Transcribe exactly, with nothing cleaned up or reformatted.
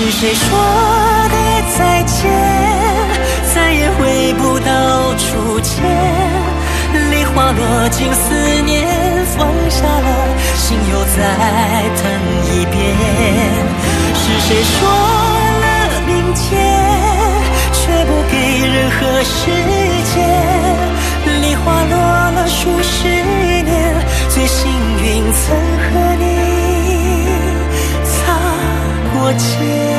是谁说的再见，再也回不到初见？梨花落尽思念，放下了心又再等一遍。是谁说了明天，却不给任何时间？梨花落了数十年，最幸运曾和你擦过肩。